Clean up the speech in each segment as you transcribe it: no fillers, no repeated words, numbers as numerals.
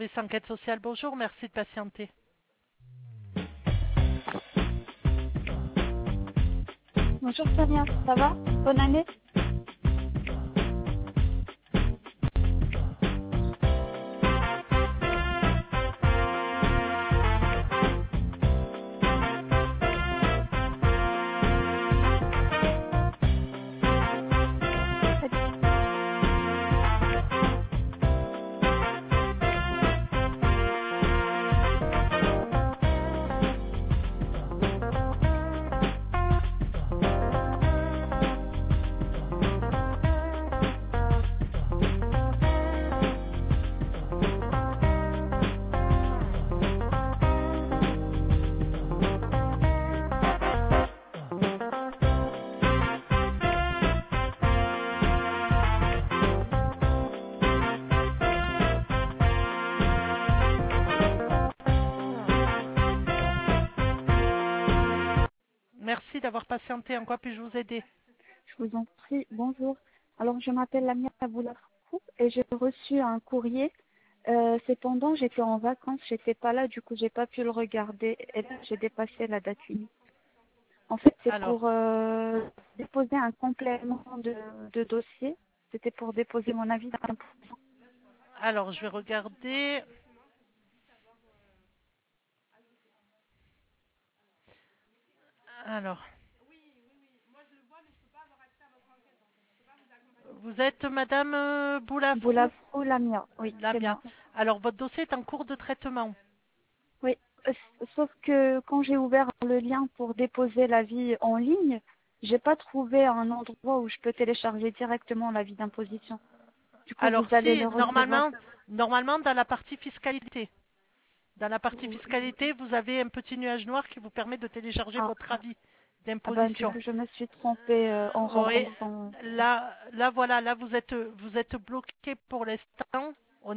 service enquête sociale, bonjour, merci de patienter. Bonjour Sonia, ça va? Bonne année? Merci d'avoir patienté, en quoi puis-je vous aider? Je vous en prie, bonjour. Alors, je m'appelle Lamia Aboulafrou et j'ai reçu un courrier. Cependant, j'étais en vacances, j'étais pas là, du coup, j'ai pas pu le regarder. Et là, j'ai dépassé la date limite. En fait, c'est Alors, pour déposer un complément de dossier. C'était pour déposer mon avis d'impôt. alors, je vais regarder. Alors, vous êtes Madame Boulafrou? Aboulafrou Lamia, oui, c'est Lamia. moi. Alors, votre dossier est en cours de traitement. Oui, sauf que quand j'ai ouvert le lien pour déposer l'avis en ligne, j'ai pas trouvé un endroit où je peux télécharger directement l'avis d'imposition. Du coup, vous Alors, allez si, le recevoir. normalement, dans la partie fiscalité. Dans la partie fiscalité, vous avez un petit nuage noir qui vous permet de télécharger Ah, votre avis ah ben, du d'imposition. coup, je me suis trompée en Oui, remplissant. voilà, là vous êtes bloqué pour l'instant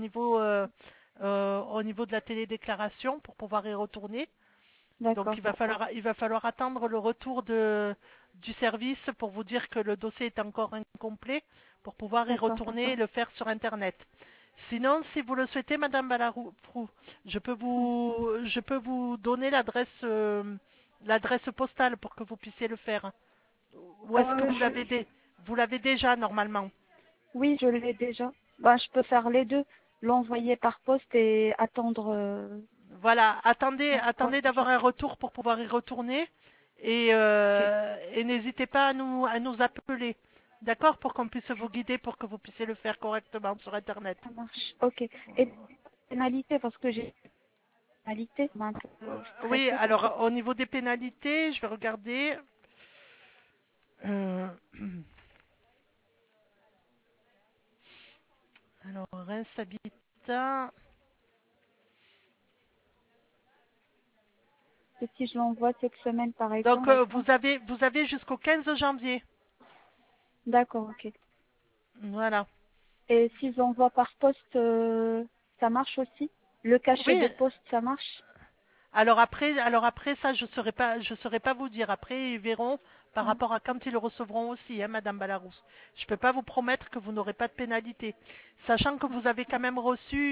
au niveau de la télédéclaration pour pouvoir y retourner. Donc D'accord, il va falloir attendre le retour du service pour vous dire que le dossier est encore incomplet pour pouvoir y d'accord. retourner et le faire sur Internet. Sinon, si vous le souhaitez, Madame Balarou, je peux vous donner l'adresse postale pour que vous puissiez le faire. Ou est-ce que Euh, vous je- l'avez vous l'avez déjà normalement? Oui, je l'ai déjà. Ben, je peux faire les deux. L'envoyer par poste et attendre Voilà, attendez, la attendez procédure. d'avoir un retour pour pouvoir y retourner et, Ok, et n'hésitez pas à nous appeler, d'accord, pour qu'on puisse vous guider pour que vous puissiez le faire correctement sur Internet. ça marche. Ok. Et pénalité, parce que j'ai pénalité, m'a un peu Oui, stressée. alors au niveau des pénalités, je vais regarder. Euh, alors, Reims Habitat. Et si je l'envoie cette semaine, par Donc, exemple. vous avez jusqu'au 15 janvier. D'accord, ok. Voilà. Et si j'envoie par poste, ça marche aussi? Le cachet Oui, de poste, ça marche? alors après ça, je saurais pas vous dire. Après, ils verront par Mm. rapport à quand ils le recevront aussi, hein, Madame Ballarousse. Je peux pas vous promettre que vous n'aurez pas de pénalité, sachant que vous avez quand même reçu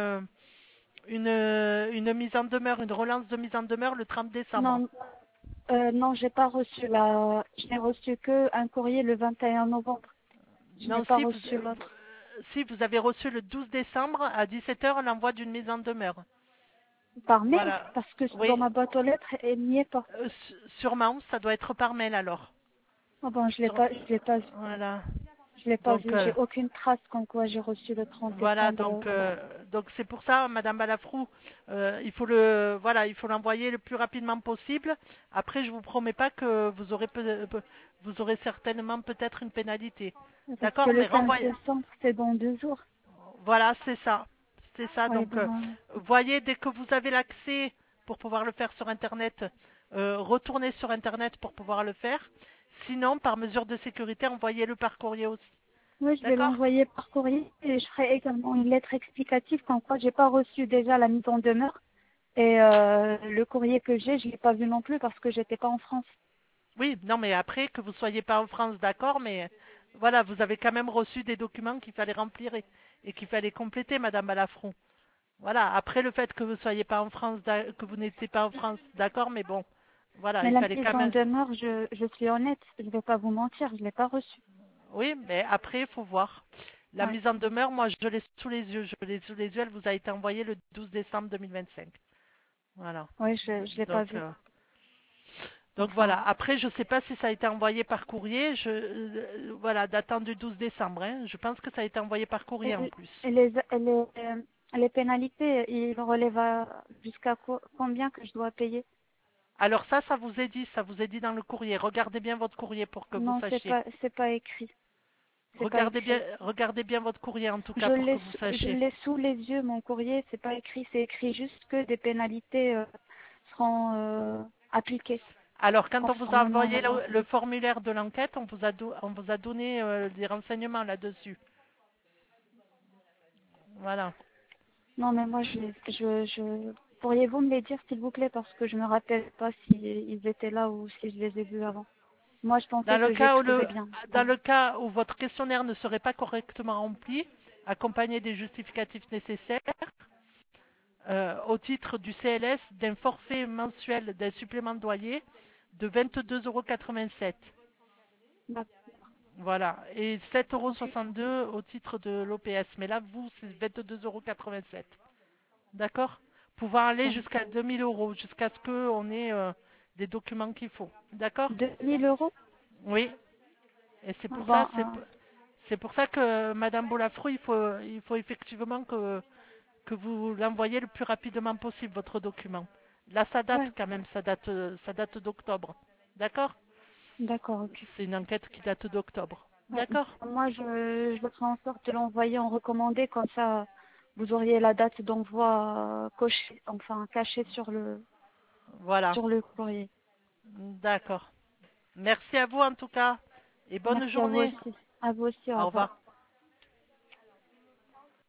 une mise en demeure, une relance de mise en demeure le 30 décembre. Non, non, j'ai pas reçu je n'ai reçu que un courrier le 21 novembre. Je n'ai Non, pas si reçu l'autre. si vous avez reçu le 12 décembre à 17 heures l'envoi d'une mise en demeure. Par mail, Voilà. parce que dans Oui, ma boîte aux lettres, elle n'y est pas. sûrement, ça doit être par mail alors. Ah bon, Sur- voilà. je l'ai pas Donc, vu. J'ai aucune trace comme quoi j'ai reçu le 30 voilà, décembre. donc c'est pour ça, Madame Balafrou, il faut l'envoyer le plus rapidement possible. Après, je vous promets pas que vous aurez certainement peut-être une pénalité. Parce que D'accord, le mais 15 renvoyez. décembre, c'est dans 2 jours. Voilà, c'est ça. Ouais, Donc, ben, voyez dès que vous avez l'accès pour pouvoir le faire sur Internet, retournez sur Internet pour pouvoir le faire. Sinon, par mesure de sécurité, envoyez-le par courrier aussi. oui, je vais D'accord? l'envoyer par courrier et je ferai également une lettre explicative comme quoi j'ai pas reçu déjà la mise en demeure. Et le courrier que j'ai, je l'ai pas vu non plus parce que j'étais pas en France. Oui, non, mais après, que vous soyez pas en France, d'accord, mais voilà, vous avez quand même reçu des documents qu'il fallait remplir et qu'il fallait compléter, Madame Balafron. Voilà, après le fait que vous soyez pas en France, que vous n'étiez pas en France, d'accord, mais bon, voilà, Mais il la fallait mise quand en même. demeure, je suis honnête, je ne vais pas vous mentir, je ne l'ai pas reçue. Oui, mais après, il faut voir. La Ouais. mise en demeure, moi, je l'ai sous les yeux. Je l'ai sous les yeux, elle vous a été envoyée le 12 décembre 2025. Voilà. Oui, je ne l'ai pas Donc, vue. euh, donc voilà. Enfin, Après, je ne sais pas si ça a été envoyé par courrier. Voilà, datant du 12 décembre, hein. Je pense que ça a été envoyé par courrier en et, plus. les pénalités, ils relèvent jusqu'à combien que je dois payer? Alors ça vous est dit dans le courrier. Regardez bien votre courrier pour que vous Non, sachiez. c'est pas écrit. C'est pas écrit. Regardez bien votre courrier en tout cas Je pour que l'ai, vous je sachiez. l'ai sous les yeux, mon courrier, c'est pas écrit, c'est écrit juste que des pénalités seront appliquées Alors, quand on vous a conformément à envoyé la loi. le formulaire de l'enquête, on vous a donné des renseignements là-dessus. Voilà. Non, mais moi, pourriez-vous me les dire, s'il vous plaît, parce que je me rappelle pas si ils étaient là ou si je les ai vus avant. Moi, je Dans pensais le que cas où j'écrivais bien. dans le cas où votre questionnaire ne serait pas correctement rempli, accompagné des justificatifs nécessaires, au titre du CLS, d'un forfait mensuel d'un supplément de loyer de 22,87 €. D'accord. Voilà. Et 7,62 Ok. € au titre de l'OPS. Mais là, vous, c'est 22,87 €. D'accord? Pouvant aller Ça jusqu'à 2000 euros, jusqu'à ce qu'on ait des documents qu'il faut. D'accord? 2 000 euros? Oui. Et Ah, bon, c'est pour ça que Madame Bolafrou, il faut effectivement que vous l'envoyez le plus rapidement possible, votre document. Là, ça ouais, date quand même, ça date d'octobre. D'accord? d'accord, ok. C'est une enquête qui date d'octobre. Ouais. D'accord? Moi, je ferai en sorte de l'envoyer en recommandé, comme ça, vous auriez la date d'envoi cochée, enfin cachée Voilà. sur le courrier. D'accord. Merci à vous en tout cas. Et bonne Merci à vous journée. aussi. À vous aussi, au Au revoir. revoir.